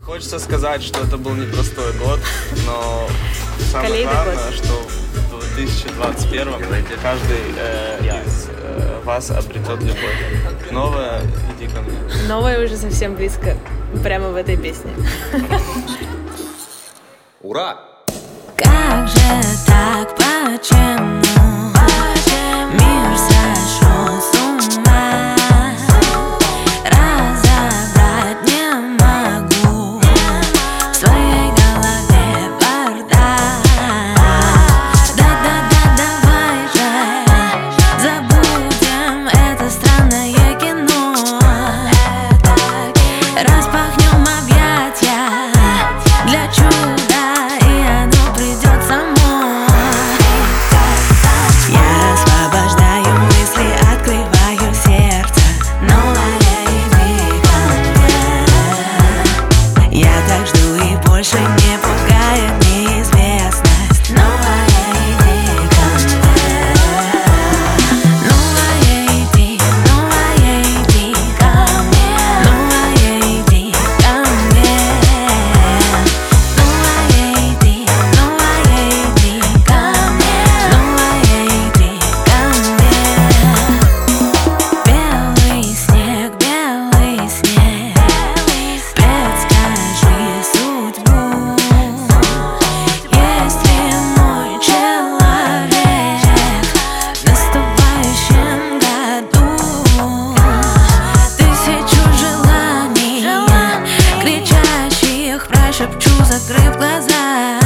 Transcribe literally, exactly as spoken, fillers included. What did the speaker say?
Хочется сказать, что это был непростой год, но самое главное, что в две тысячи двадцать первом каждый э, из э, вас обретет любовь. Новое, иди ко мне. Новое уже совсем близко, прямо в этой песне. Ура! Как же так, почему мир сошел с ума? Разобрать не могу в своей голове бардак. Да-да-да, давай же забудем это странное кино. Распахнем объятия для чуда. Больше не пугает неизвестность. Новая иди ко мне. Новая иди, новая иди ко мне. Новая иди ко мне. Новая иди, новая иди ко мне. Новая иди ко мне. Белый снег, белый снег, предскажи судьбу. Шепчу, закрыв глаза.